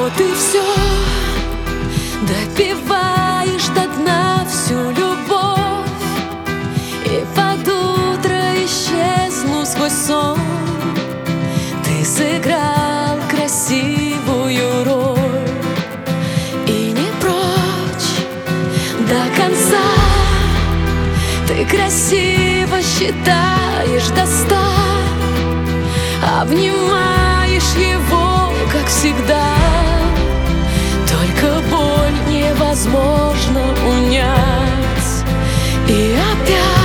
Вот и все, допиваешь до дна всю любовь, и под утро исчезну сквозь сон. Ты сыграл красивую роль и не прочь до конца. Ты красиво считаешь до 100, обнимаешь его, как всегда. Только боль невозможно унять, и опять